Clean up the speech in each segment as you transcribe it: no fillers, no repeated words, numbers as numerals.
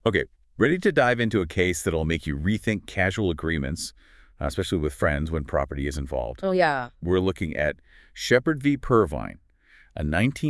Okay, ready to dive into a case that'll make you rethink casual agreements, especially with friends when property is involved. Oh, yeah. We're looking at Shepard v. Purvine, a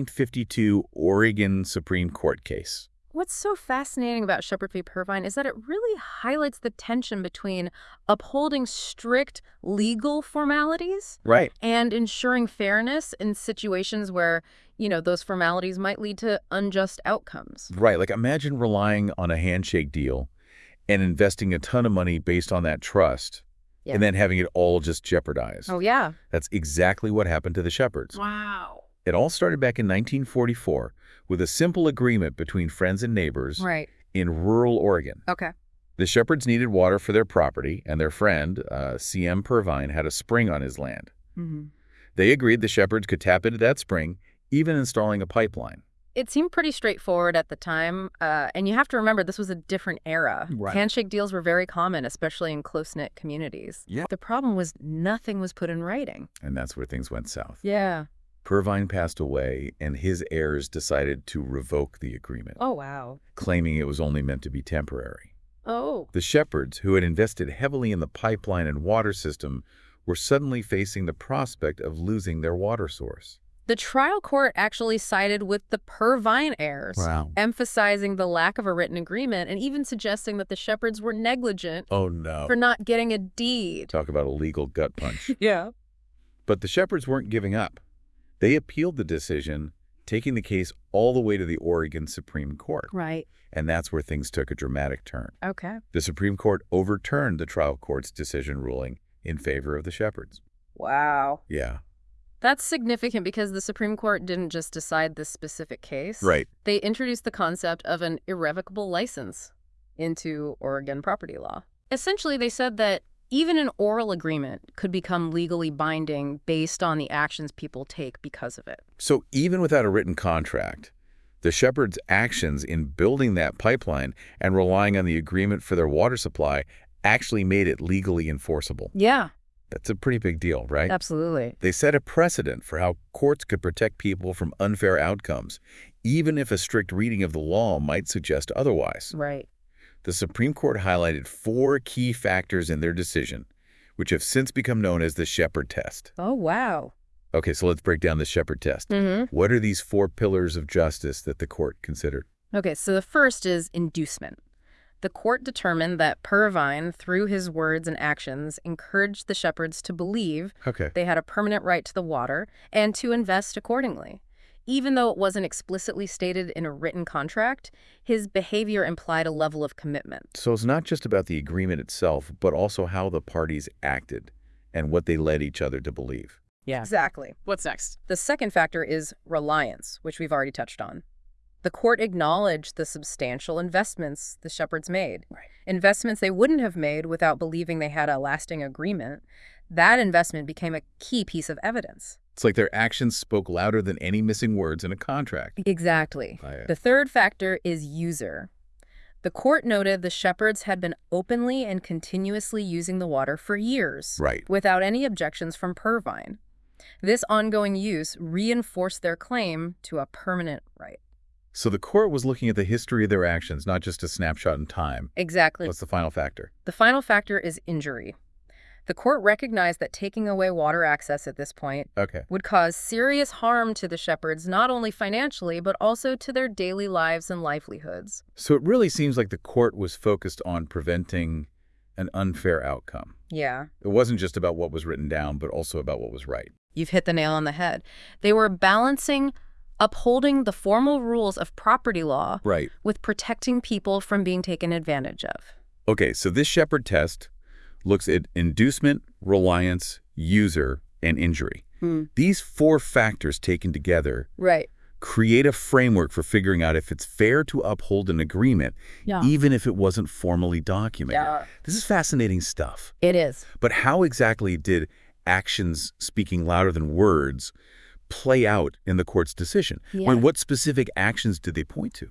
1952 Oregon Supreme Court case. What's so fascinating about Shepherd v. Purvine is that it really highlights the tension between upholding strict legal formalities Right. and ensuring fairness in situations where, those formalities might lead to unjust outcomes. Right, like imagine relying on a handshake deal and investing a ton of money based on that trust, Yeah. and then having it all just jeopardized. Oh, yeah. That's exactly what happened to the Shepards. Wow. It all started back in 1944 with a simple agreement between friends and neighbors Right. in rural Oregon. Okay. The Shepards needed water for their property, and their friend, C.M. Purvine, had a spring on his land. Mm-hmm. They agreed the Shepards could tap into that spring, even installing a pipeline. It seemed pretty straightforward at the time, and you have to remember this was a different era. Right. Handshake deals were very common, especially in close-knit communities. Yeah. The problem was nothing was put in writing. And that's where things went south. Yeah. Purvine passed away, and his heirs decided to revoke the agreement, Oh, wow. claiming it was only meant to be temporary. Oh. The Shepards, who had invested heavily in the pipeline and water system, were suddenly facing the prospect of losing their water source. The trial court actually sided with the Purvine heirs, Wow. emphasizing the lack of a written agreement and even suggesting that the Shepards were negligent Oh, no. for not getting a deed. Talk about a legal gut punch. Yeah. But the Shepards weren't giving up. They appealed the decision, taking the case all the way to the Oregon Supreme Court. Right. And that's where things took a dramatic turn. Okay. The Supreme Court overturned the trial court's decision ruling in favor of the Shepards. Wow. Yeah. That's significant because the Supreme Court didn't just decide this specific case. Right. They introduced the concept of an irrevocable license into Oregon property law. Essentially, they said that even an oral agreement could become legally binding based on the actions people take because of it. So even without a written contract, the Shepards' actions in building that pipeline and relying on the agreement for their water supply actually made it legally enforceable. Yeah, That's a pretty big deal, right? absolutely. They set a precedent for how courts could protect people from unfair outcomes, even if a strict reading of the law might suggest otherwise. Right. The Supreme Court highlighted 4 key factors in their decision, which have since become known as the Shepard test. Oh, wow. Okay, so let's break down the Shepard test. Mm-hmm. What are these 4 pillars of justice that the court considered? Okay, so the first is inducement. The court determined that Purvine, through his words and actions, encouraged the Shepards to believe Okay. they had a permanent right to the water and to invest accordingly. Even though it wasn't explicitly stated in a written contract, his behavior implied a level of commitment. So it's not just about the agreement itself, but also how the parties acted and what they led each other to believe. Yeah. Exactly. What's next? The second factor is reliance, which we've already touched on. The court acknowledged the substantial investments the Shepards made. Right. Investments they wouldn't have made without believing they had a lasting agreement. That investment became a key piece of evidence. It's like their actions spoke louder than any missing words in a contract. Exactly. Right. The third factor is user. The court noted the Shepards had been openly and continuously using the water for years, Right. without any objections from Purvine. This ongoing use reinforced their claim to a permanent right. So the court was looking at the history of their actions, not just a snapshot in time. Exactly. What's the final factor? The final factor is injury. The court recognized that taking away water access at this point Okay. would cause serious harm to the Shepards, not only financially, but also to their daily lives and livelihoods. So it really seems like the court was focused on preventing an unfair outcome. Yeah, It wasn't just about what was written down, but also about what was right. you've hit the nail on the head. They were balancing upholding the formal rules of property law Right. with protecting people from being taken advantage of. Okay, so this Shepard test looks at inducement, reliance, user, and injury. These 4 factors taken together Right. create a framework for figuring out if it's fair to uphold an agreement, Yeah. even if it wasn't formally documented. Yeah. This is fascinating stuff. It is. But how exactly did actions speaking louder than words play out in the court's decision? Yeah. What specific actions did they point to?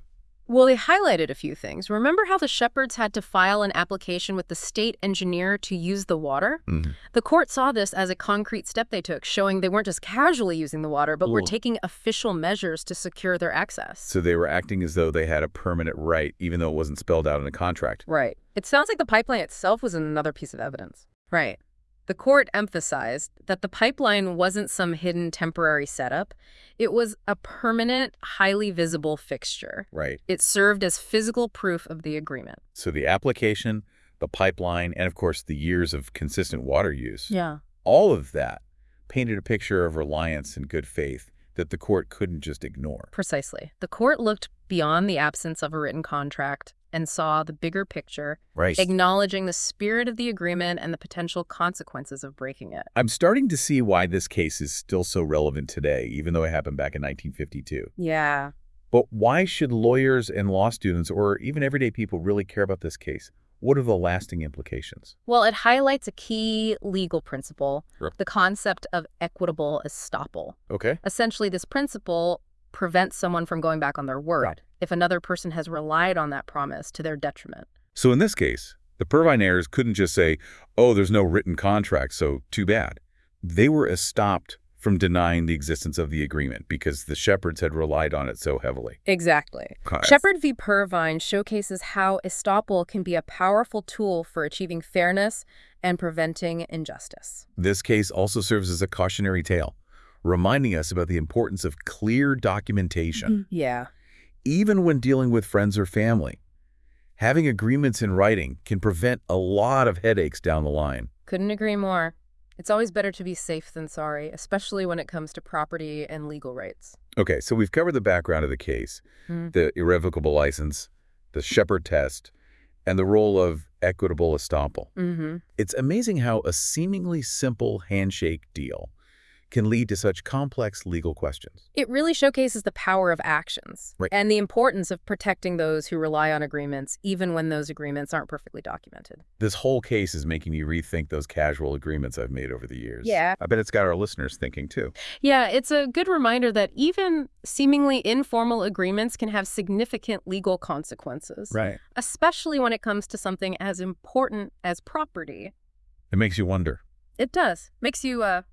Well, they highlighted a few things. Remember how the Shepherds had to file an application with the state engineer to use the water? Mhm. The court saw this as a concrete step they took, showing they weren't just casually using the water, but were Ooh. taking official measures to secure their access. So they were acting as though they had a permanent right, even though it wasn't spelled out in a contract. Right. It sounds like the pipeline itself was another piece of evidence. Right. The court emphasized that the pipeline wasn't some hidden temporary setup. It was a permanent, highly visible fixture. Right. It served as physical proof of the agreement. So the application, the pipeline, and of course the years of consistent water use, Yeah. all of that painted a picture of reliance and good faith that the court couldn't just ignore. Precisely. The court looked beyond the absence of a written contract and saw the bigger picture, Right. acknowledging the spirit of the agreement and the potential consequences of breaking it. I'm starting to see why this case is still so relevant today, even though it happened back in 1952. Yeah. But why should lawyers and law students, or even everyday people, really care about this case? What are the lasting implications? Well, it highlights a key legal principle, Sure. the concept of equitable estoppel. Okay. Essentially, this principle prevents someone from going back on their word Right. if another person has relied on that promise to their detriment. So in this case, the Purvine heirs couldn't just say, oh, there's no written contract, so too bad. They were estopped from denying the existence of the agreement because the Shepherds had relied on it so heavily. Exactly. Okay. Shepherd v. Purvine showcases how estoppel can be a powerful tool for achieving fairness and preventing injustice. This case also serves as a cautionary tale, reminding us about the importance of clear documentation, Yeah. even when dealing with friends or family. Having agreements in writing can prevent a lot of headaches down the line. Couldn't agree more. It's always better to be safe than sorry, especially when it comes to property and legal rights. Okay, so we've covered the background of the case, Mm. the irrevocable license, the Shepard test, and the role of equitable estoppel. Mm-hmm. It's amazing how a seemingly simple handshake deal can lead to such complex legal questions. It really showcases the power of actions Right. and the importance of protecting those who rely on agreements, even when those agreements aren't perfectly documented. This whole case is making me rethink those casual agreements I've made over the years. Yeah. I bet it's got our listeners thinking too. Yeah, it's a good reminder that even seemingly informal agreements can have significant legal consequences, Right. especially when it comes to something as important as property. It makes you wonder. It does. Makes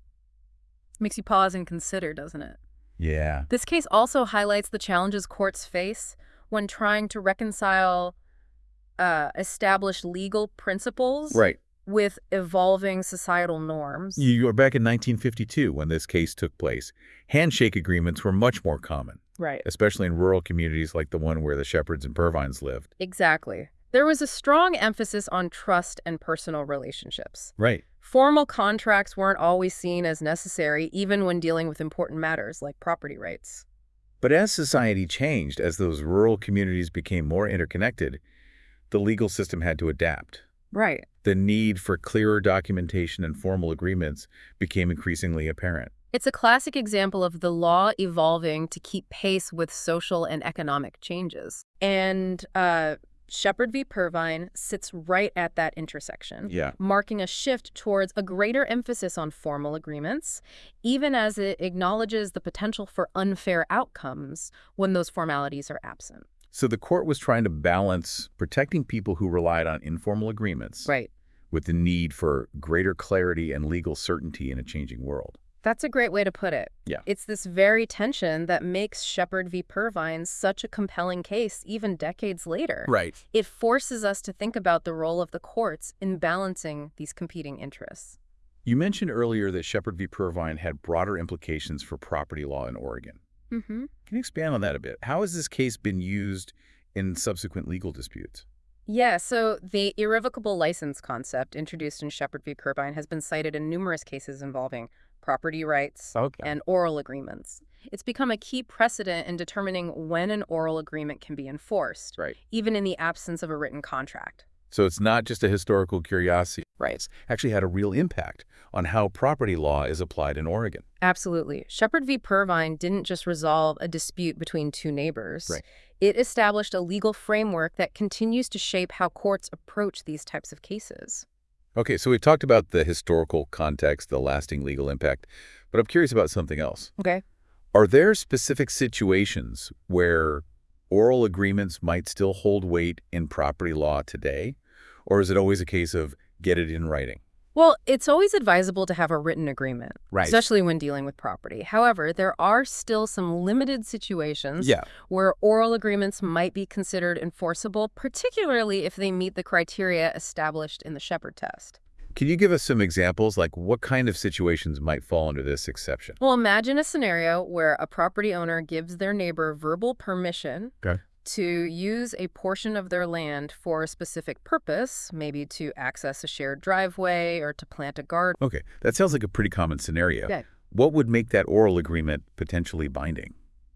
you pause and consider, doesn't it? Yeah. This case also highlights the challenges courts face when trying to reconcile established legal principles Right. with evolving societal norms. You were back in 1952 when this case took place. Handshake agreements were much more common, Right. especially in rural communities like the one where the Shepherds and Purvines lived. Exactly. There was a strong emphasis on trust and personal relationships. Right. Formal contracts weren't always seen as necessary, even when dealing with important matters like property rights. But as society changed, as those rural communities became more interconnected, the legal system had to adapt. Right. The need for clearer documentation and formal agreements became increasingly apparent. It's a classic example of the law evolving to keep pace with social and economic changes. And Shepherd v. Purvine sits right at that intersection, Yeah. marking a shift towards a greater emphasis on formal agreements, even as it acknowledges the potential for unfair outcomes when those formalities are absent. So the court was trying to balance protecting people who relied on informal agreements Right. with the need for greater clarity and legal certainty in a changing world. That's a great way to put it. Yeah. It's this very tension that makes Shepherd v. Purvine such a compelling case even decades later. Right. It forces us to think about the role of the courts in balancing these competing interests. You mentioned earlier that Shepherd v. Purvine had broader implications for property law in Oregon. Mm-hmm. Can you expand on that a bit? How has this case been used in subsequent legal disputes? Yeah, so the irrevocable license concept introduced in Shepherd v. Purvine has been cited in numerous cases involving property rights and oral agreements. It's become a key precedent in determining when an oral agreement can be enforced, Right. even in the absence of a written contract. So it's not just a historical curiosity. Right. It's actually had a real impact on how property law is applied in Oregon. Absolutely. Shepherd v. Purvine didn't just resolve a dispute between two neighbors. Right. It established a legal framework that continues to shape how courts approach these types of cases. Okay, so we've talked about the historical context, the lasting legal impact, but I'm curious about something else. Okay. Are there specific situations where oral agreements might still hold weight in property law today? Or is it always a case of get it in writing? Well, it's always advisable to have a written agreement, Right. especially when dealing with property. However, there are still some limited situations Yeah. where oral agreements might be considered enforceable, particularly if they meet the criteria established in the Shepard test. Can you give us some examples, like what kind of situations might fall under this exception? Well, imagine a scenario where a property owner gives their neighbor verbal permission Okay. to use a portion of their land for a specific purpose, maybe to access a shared driveway or to plant a garden. Okay, that sounds like a pretty common scenario. Yeah. What would make that oral agreement potentially binding?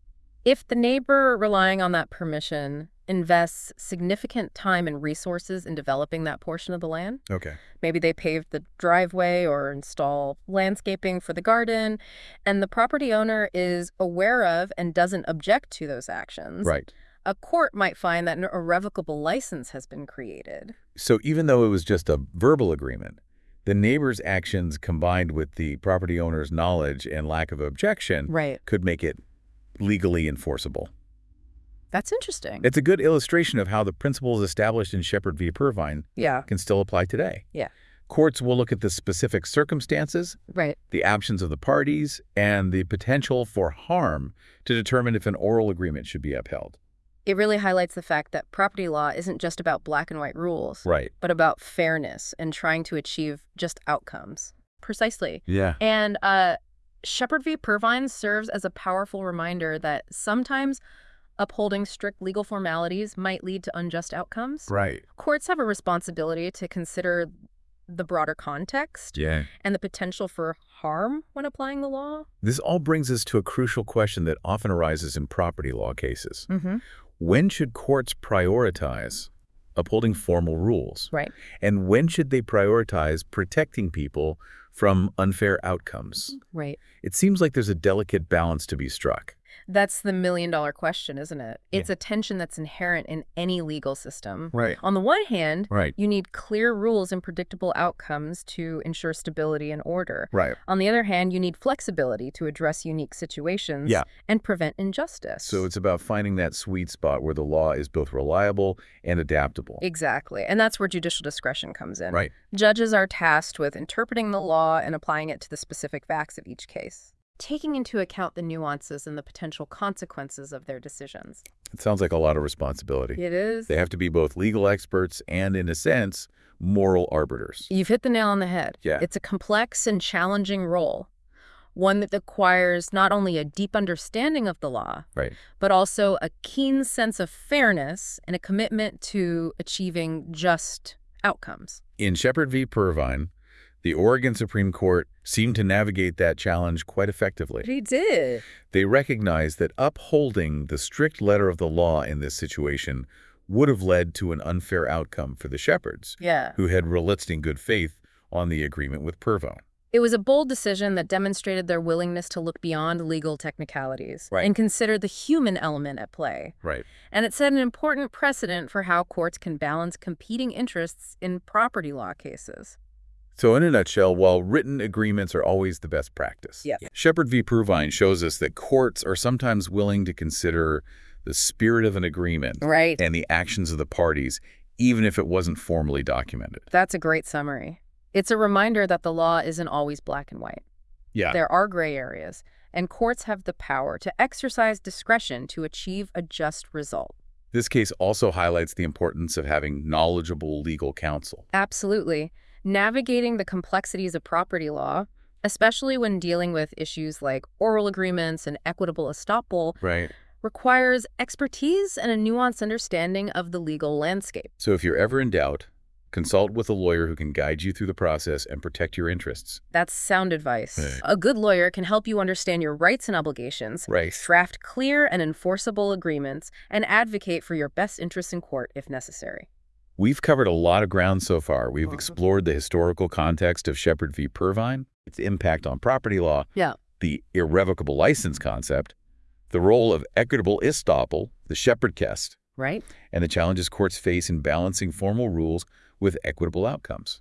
If the neighbor relying on that permission invests significant time and resources in developing that portion of the land, Okay. maybe they pave the driveway or install landscaping for the garden, and the property owner is aware of and doesn't object to those actions, Right. a court might find that an irrevocable license has been created. So even though it was just a verbal agreement, the neighbor's actions combined with the property owner's knowledge and lack of objection Right. could make it legally enforceable. That's interesting. It's a good illustration of how the principles established in Shepard v. Purvine Yeah. can still apply today. Yeah. Courts will look at the specific circumstances, Right. the actions of the parties, and the potential for harm to determine if an oral agreement should be upheld. It really highlights the fact that property law isn't just about black and white rules, Right. but about fairness and trying to achieve just outcomes. Precisely. Yeah. And Shepard v. Purvine serves as a powerful reminder that sometimes upholding strict legal formalities might lead to unjust outcomes. Right. Courts have a responsibility to consider the broader context Yeah. and the potential for harm when applying the law. This all brings us to a crucial question that often arises in property law cases. Mm-hmm. When should courts prioritize upholding formal rules? Right. And when should they prioritize protecting people from unfair outcomes? Right. It seems like there's a delicate balance to be struck. That's the million-dollar question, isn't it? It's a tension that's inherent in any legal system. Right. On the one hand, Right. you need clear rules and predictable outcomes to ensure stability and order. Right. On the other hand, you need flexibility to address unique situations Yeah. and prevent injustice. So it's about finding that sweet spot where the law is both reliable and adaptable. Exactly. And that's where judicial discretion comes in. Right. Judges are tasked with interpreting the law and applying it to the specific facts of each case, taking into account the nuances and the potential consequences of their decisions. It sounds like a lot of responsibility. It is. They have to be both legal experts and, in a sense, moral arbiters. You've hit the nail on the head. Yeah. It's a complex and challenging role, one that requires not only a deep understanding of the law, Right. but also a keen sense of fairness and a commitment to achieving just outcomes. In Shepard v. Purvine, the Oregon Supreme Court seemed to navigate that challenge quite effectively. He did. They recognized that upholding the strict letter of the law in this situation would have led to an unfair outcome for the Shepards, Yeah. who had relied in good faith on the agreement with Purvine. It was a bold decision that demonstrated their willingness to look beyond legal technicalities Right. and consider the human element at play. Right. And it set an important precedent for how courts can balance competing interests in property law cases. So in a nutshell, while written agreements are always the best practice, Yeah. Shepard v. Purvine shows us that courts are sometimes willing to consider the spirit of an agreement Right. and the actions of the parties, even if it wasn't formally documented. That's a great summary. It's a reminder that the law isn't always black and white. Yeah. There are gray areas, and courts have the power to exercise discretion to achieve a just result. This case also highlights the importance of having knowledgeable legal counsel. Absolutely. Navigating the complexities of property law, especially when dealing with issues like oral agreements and equitable estoppel, Right. requires expertise and a nuanced understanding of the legal landscape. So if you're ever in doubt, consult with a lawyer who can guide you through the process and protect your interests. That's sound advice. Right. A good lawyer can help you understand your rights and obligations, Right. draft clear and enforceable agreements, and advocate for your best interests in court if necessary. We've covered a lot of ground so far. We've explored the historical context of Shepard v. Purvine, its impact on property law, Yeah. the irrevocable license concept, the role of equitable estoppel, the Shepard test, Right? and the challenges courts face in balancing formal rules with equitable outcomes.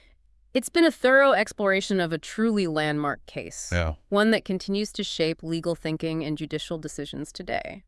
It's been a thorough exploration of a truly landmark case, Yeah. one that continues to shape legal thinking and judicial decisions today.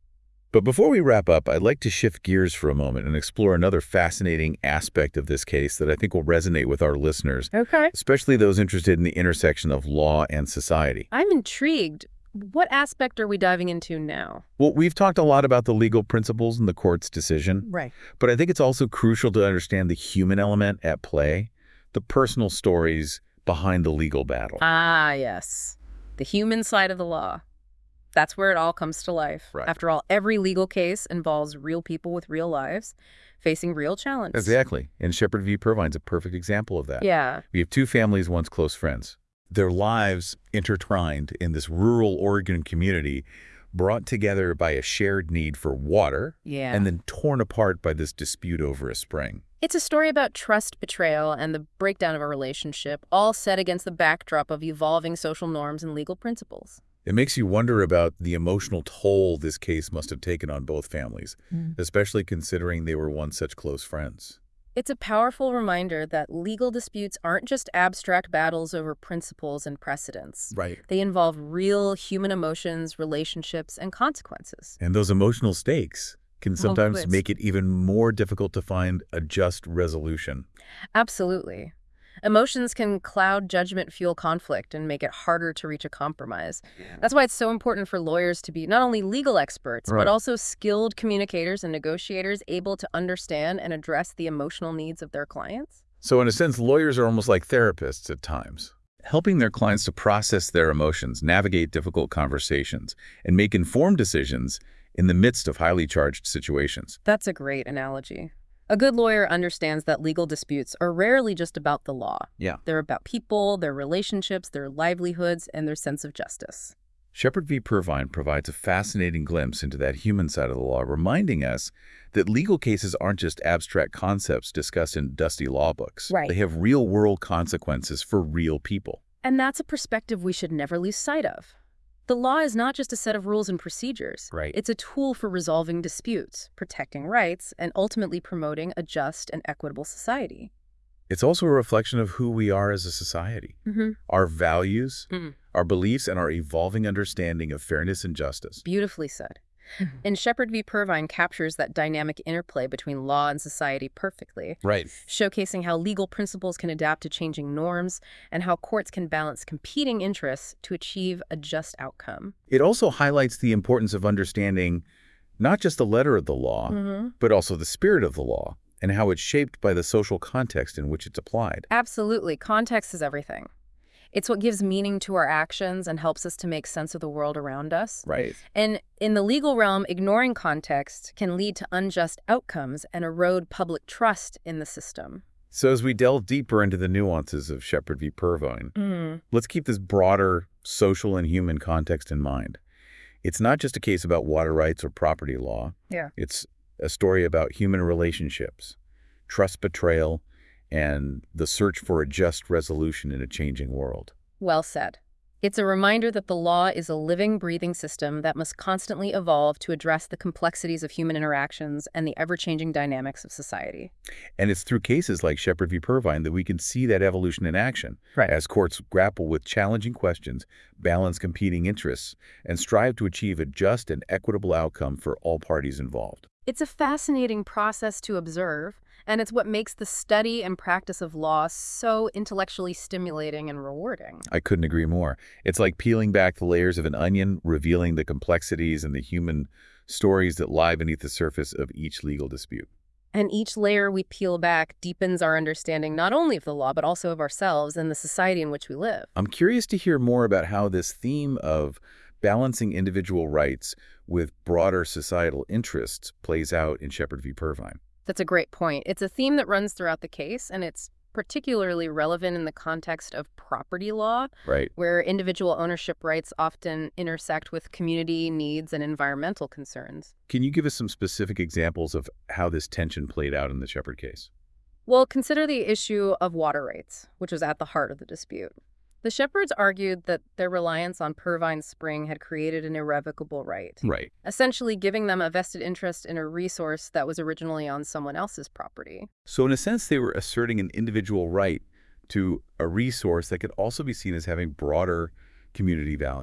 But before we wrap up, I'd like to shift gears for a moment and explore another fascinating aspect of this case that I think will resonate with our listeners, Okay. especially those interested in the intersection of law and society. I'm intrigued. What aspect are we diving into now? Well, we've talked a lot about the legal principles in the court's decision, Right. but I think it's also crucial to understand the human element at play, the personal stories behind the legal battle. Ah, yes. The human side of the law. That's where it all comes to life. Right. After all, every legal case involves real people with real lives facing real challenges. Exactly. And Shepard v. Pervine's a perfect example of that. Yeah. We have two families, once close friends. Their lives intertwined in this rural Oregon community, brought together by a shared need for water, Yeah. and then torn apart by this dispute over a spring. It's a story about trust, betrayal, and the breakdown of a relationship, all set against the backdrop of evolving social norms and legal principles. It makes you wonder about the emotional toll this case must have taken on both families, especially considering they were once such close friends. It's a powerful reminder that legal disputes aren't just abstract battles over principles and precedents. Right. They involve real human emotions, relationships, and consequences. And those emotional stakes can sometimes Always. make it even more difficult to find a just resolution. Absolutely. Emotions can cloud judgment, fuel conflict, and make it harder to reach a compromise. That's why it's so important for lawyers to be not only legal experts, Right. but also skilled communicators and negotiators able to understand and address the emotional needs of their clients. So in a sense, lawyers are almost like therapists at times, helping their clients to process their emotions, navigate difficult conversations, and make informed decisions in the midst of highly charged situations. That's a great analogy. A good lawyer understands that legal disputes are rarely just about the law. Yeah. They're about people, their relationships, their livelihoods, and their sense of justice. Shepard v. Pervine provides a fascinating glimpse into that human side of the law, reminding us that legal cases aren't just abstract concepts discussed in dusty law books. Right. They have real-world consequences for real people. And that's a perspective we should never lose sight of. The law is not just a set of rules and procedures. Right. It's a tool for resolving disputes, protecting rights, and ultimately promoting a just and equitable society. It's also a reflection of who we are as a society, our values, our beliefs, and our evolving understanding of fairness and justice. Beautifully said. And Shepard v. Pervine captures that dynamic interplay between law and society perfectly, Right. showcasing how legal principles can adapt to changing norms and how courts can balance competing interests to achieve a just outcome. It also highlights the importance of understanding not just the letter of the law, but also the spirit of the law and how it's shaped by the social context in which it's applied. Absolutely. Context is everything. It's what gives meaning to our actions and helps us to make sense of the world around us. Right. And in the legal realm, ignoring context can lead to unjust outcomes and erode public trust in the system. So as we delve deeper into the nuances of Shepard v. Pervine, let's keep this broader social and human context in mind. It's not just a case about water rights or property law. Yeah. It's a story about human relationships, trust betrayal, and the search for a just resolution in a changing world. Well said. It's a reminder that the law is a living, breathing system that must constantly evolve to address the complexities of human interactions and the ever-changing dynamics of society. And it's through cases like Shepard v. Pervine that we can see that evolution in action, Right. as courts grapple with challenging questions, balance competing interests, and strive to achieve a just and equitable outcome for all parties involved. It's a fascinating process to observe, and it's what makes the study and practice of law so intellectually stimulating and rewarding. I couldn't agree more. It's like peeling back the layers of an onion, revealing the complexities and the human stories that lie beneath the surface of each legal dispute. And each layer we peel back deepens our understanding not only of the law, but also of ourselves and the society in which we live. I'm curious to hear more about how this theme of balancing individual rights with broader societal interests plays out in Shepard v. Pervine. That's a great point. It's a theme that runs throughout the case, and it's particularly relevant in the context of property law, Right. where individual ownership rights often intersect with community needs and environmental concerns. Can you give us some specific examples of how this tension played out in the Shepard case? Well, consider the issue of water rights, which was at the heart of the dispute. The Shepherds argued that their reliance on Pervine Spring had created an irrevocable right, Right. essentially giving them a vested interest in a resource that was originally on someone else's property. So in a sense, they were asserting an individual right to a resource that could also be seen as having broader community value.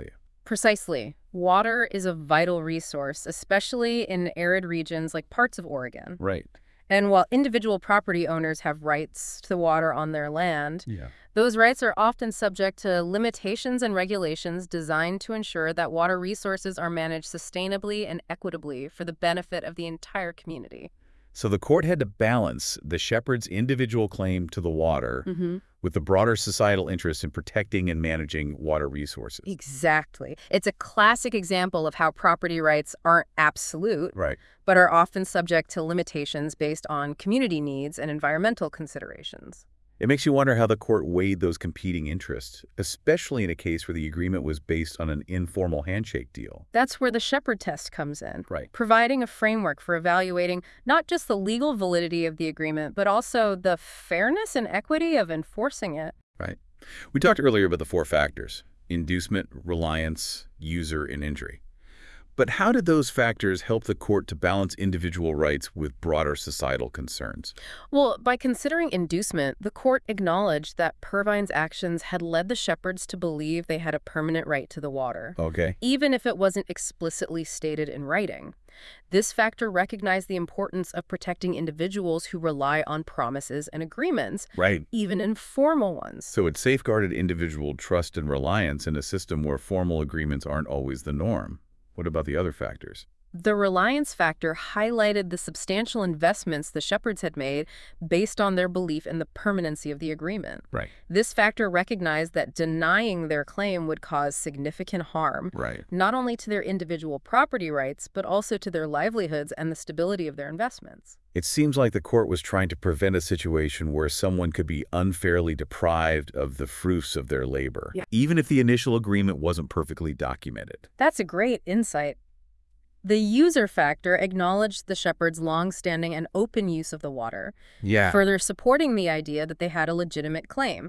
Precisely. Water is a vital resource, especially in arid regions like parts of Oregon. Right. And while individual property owners have rights to water on their land, Yeah. those rights are often subject to limitations and regulations designed to ensure that water resources are managed sustainably and equitably for the benefit of the entire community. So the court had to balance the shepherd's individual claim to the water with the broader societal interest in protecting and managing water resources. Exactly. It's a classic example of how property rights aren't absolute, Right. but are often subject to limitations based on community needs and environmental considerations. It makes you wonder how the court weighed those competing interests, especially in a case where the agreement was based on an informal handshake deal. That's where the Shepard test comes in, Right. providing a framework for evaluating not just the legal validity of the agreement, but also the fairness and equity of enforcing it. Right. We talked earlier about the 4 factors: inducement, reliance, user, and injury. But how did those factors help the court to balance individual rights with broader societal concerns? Well, by considering inducement, the court acknowledged that Purvine's actions had led the Shepards to believe they had a permanent right to the water, Okay. even if it wasn't explicitly stated in writing. This factor recognized the importance of protecting individuals who rely on promises and agreements, Right. even informal ones. So it safeguarded individual trust and reliance in a system where formal agreements aren't always the norm. What about the other factors? The reliance factor highlighted the substantial investments the Shepards had made based on their belief in the permanency of the agreement. Right. This factor recognized that denying their claim would cause significant harm, Right. not only to their individual property rights, but also to their livelihoods and the stability of their investments. It seems like the court was trying to prevent a situation where someone could be unfairly deprived of the fruits of their labor, even if the initial agreement wasn't perfectly documented. That's a great insight. The user factor acknowledged the Shepards' long-standing and open use of the water, further supporting the idea that they had a legitimate claim.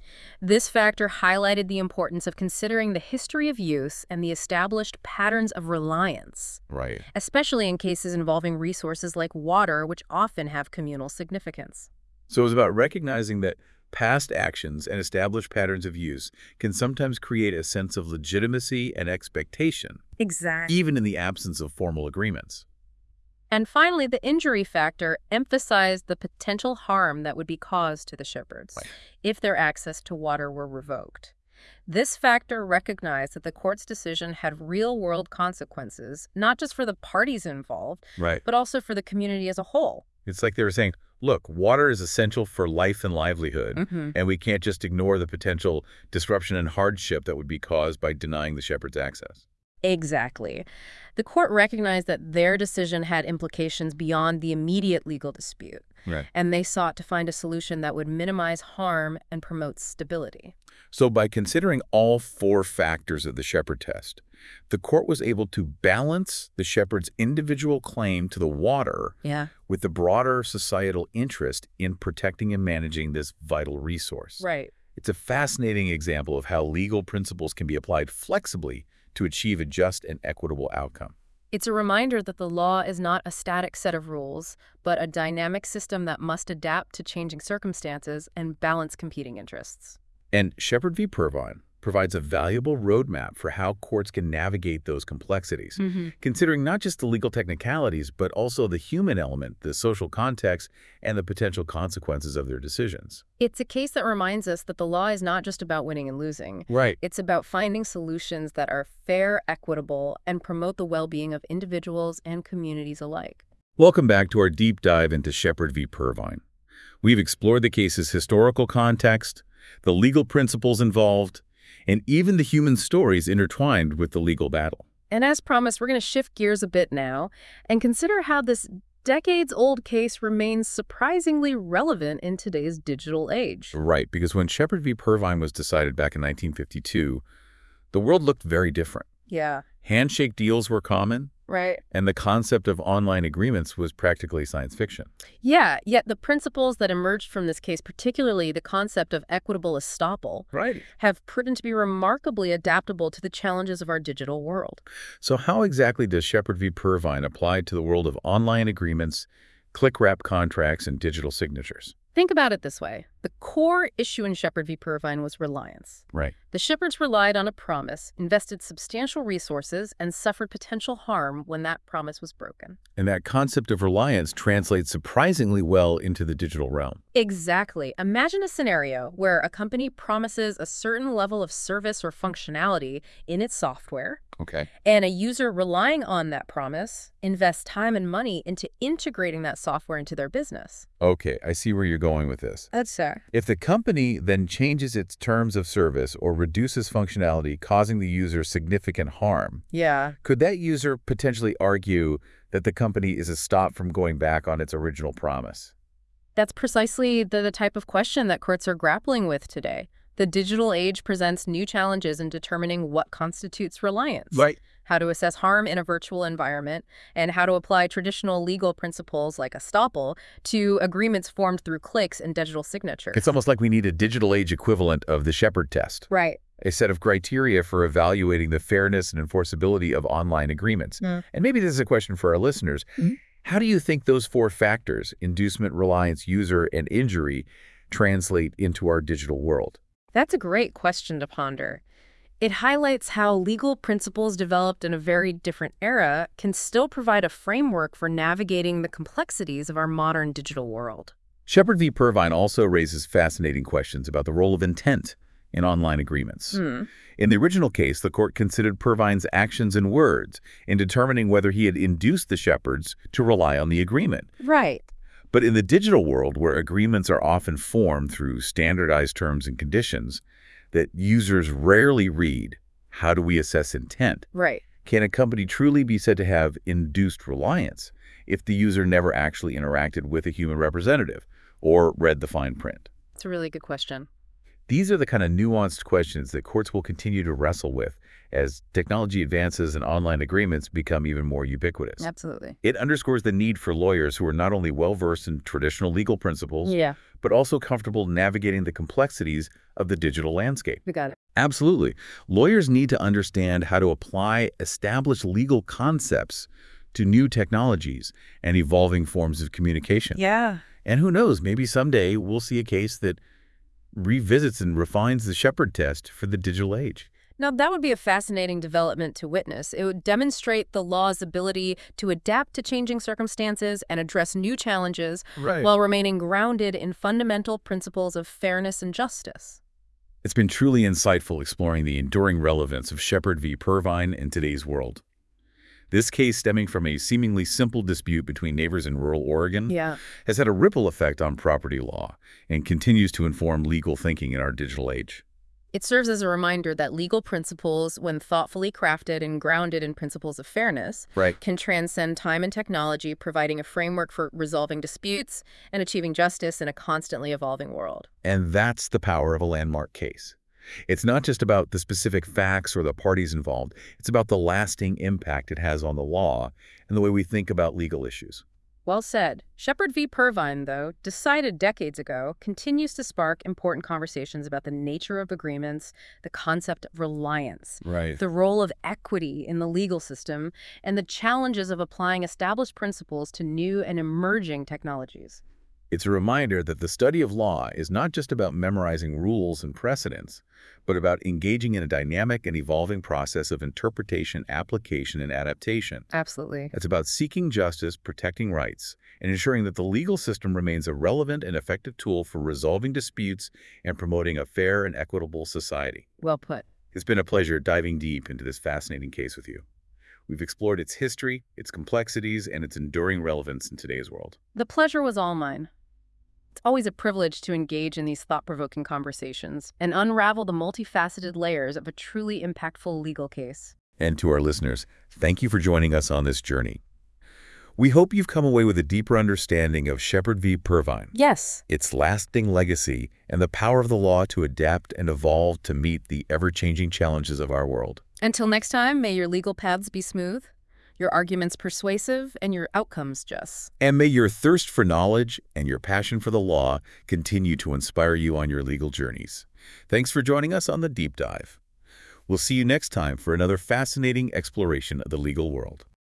This factor highlighted the importance of considering the history of use and the established patterns of reliance, Right. especially in cases involving resources like water, which often have communal significance. So it was about recognizing that past actions and established patterns of use can sometimes create a sense of legitimacy and expectation, Exactly. even in the absence of formal agreements. And finally, the injury factor emphasized the potential harm that would be caused to the Shepards if their access to water were revoked. This factor recognized that the court's decision had real-world consequences, not just for the parties involved, Right. but also for the community as a whole. It's like they were saying, look, water is essential for life and livelihood, and we can't just ignore the potential disruption and hardship that would be caused by denying the shepherd's access. Exactly. The court recognized that their decision had implications beyond the immediate legal dispute, Right. and they sought to find a solution that would minimize harm and promote stability. So by considering all 4 factors of the Shepard test, the court was able to balance the shepherd's individual claim to the water with the broader societal interest in protecting and managing this vital resource. Right. It's a fascinating example of how legal principles can be applied flexibly to achieve a just and equitable outcome. It's a reminder that the law is not a static set of rules, but a dynamic system that must adapt to changing circumstances and balance competing interests. And Shepard v. Purvine provides a valuable roadmap for how courts can navigate those complexities, considering not just the legal technicalities, but also the human element, the social context, and the potential consequences of their decisions. It's a case that reminds us that the law is not just about winning and losing. Right. It's about finding solutions that are fair, equitable, and promote the well-being of individuals and communities alike. Welcome back to our deep dive into Shepard v. Purvine. We've explored the case's historical context, the legal principles involved, and even the human stories intertwined with the legal battle. And as promised, we're going to shift gears a bit now and consider how this decades-old case remains surprisingly relevant in today's digital age. Right, because when Shepard v. Purvine was decided back in 1952, the world looked very different. Yeah. Handshake deals were common, Right. and the concept of online agreements was practically science fiction. Yeah, yet the principles that emerged from this case, particularly the concept of equitable estoppel, Right. have proven to be remarkably adaptable to the challenges of our digital world. So how exactly does Shepard v. Purvine apply to the world of online agreements, click-wrap contracts, and digital signatures? Think about it this way. The core issue in Shepard v. Purvine was reliance. Right. The Shepards relied on a promise, invested substantial resources, and suffered potential harm when that promise was broken. And that concept of reliance translates surprisingly well into the digital realm. Exactly. Imagine a scenario where a company promises a certain level of service or functionality in its software, Okay. and a user relying on that promise invests time and money into integrating that software into their business. Okay, I see where you're going with this. That's fair. If the company then changes its terms of service or reduces functionality, causing the user significant harm, Yeah. could that user potentially argue that the company is a stop from going back on its original promise? That's precisely the type of question that courts are grappling with today. The digital age presents new challenges in determining what constitutes reliance, how to assess harm in a virtual environment, and how to apply traditional legal principles like estoppel to agreements formed through clicks and digital signatures. It's almost like we need a digital age equivalent of the Shepard test, Right. a set of criteria for evaluating the fairness and enforceability of online agreements. And maybe this is a question for our listeners. How do you think those four factors, inducement, reliance, user, and injury, translate into our digital world? That's a great question to ponder. It highlights how legal principles developed in a very different era can still provide a framework for navigating the complexities of our modern digital world. Shepard v. Purvine also raises fascinating questions about the role of intent in online agreements. In the original case, the court considered Purvine's actions and words in determining whether he had induced the Shepards to rely on the agreement. Right. But in the digital world, where agreements are often formed through standardized terms and conditions that users rarely read, how do we assess intent? Right. Can a company truly be said to have induced reliance if the user never actually interacted with a human representative or read the fine print? It's a really good question. These are the kind of nuanced questions that courts will continue to wrestle with as technology advances and online agreements become even more ubiquitous. Absolutely. It underscores the need for lawyers who are not only well-versed in traditional legal principles, but also comfortable navigating the complexities of the digital landscape. We got it. Absolutely. Lawyers need to understand how to apply established legal concepts to new technologies and evolving forms of communication. Yeah. And who knows, maybe someday we'll see a case that revisits and refines the Shepard test for the digital age. Now, that would be a fascinating development to witness. It would demonstrate the law's ability to adapt to changing circumstances and address new challenges while remaining grounded in fundamental principles of fairness and justice. It's been truly insightful exploring the enduring relevance of Shepard v. Purvine in today's world. This case, stemming from a seemingly simple dispute between neighbors in rural Oregon, has had a ripple effect on property law and continues to inform legal thinking in our digital age. It serves as a reminder that legal principles, when thoughtfully crafted and grounded in principles of fairness, can transcend time and technology, providing a framework for resolving disputes and achieving justice in a constantly evolving world. And that's the power of a landmark case. It's not just about the specific facts or the parties involved. It's about the lasting impact it has on the law and the way we think about legal issues. Well said. Shepard v. Purvine, though, decided decades ago, continues to spark important conversations about the nature of agreements, the concept of reliance, the role of equity in the legal system, and the challenges of applying established principles to new and emerging technologies. It's a reminder that the study of law is not just about memorizing rules and precedents, but about engaging in a dynamic and evolving process of interpretation, application, and adaptation. Absolutely. It's about seeking justice, protecting rights, and ensuring that the legal system remains a relevant and effective tool for resolving disputes and promoting a fair and equitable society. Well put. It's been a pleasure diving deep into this fascinating case with you. We've explored its history, its complexities, and its enduring relevance in today's world. The pleasure was all mine. It's always a privilege to engage in these thought-provoking conversations and unravel the multifaceted layers of a truly impactful legal case. And to our listeners, thank you for joining us on this journey. We hope you've come away with a deeper understanding of Shepard v. Purvine, Yes. its lasting legacy, and the power of the law to adapt and evolve to meet the ever-changing challenges of our world. Until next time, may your legal paths be smooth, your arguments persuasive, and your outcomes just. And may your thirst for knowledge and your passion for the law continue to inspire you on your legal journeys. Thanks for joining us on The Deep Dive. We'll see you next time for another fascinating exploration of the legal world.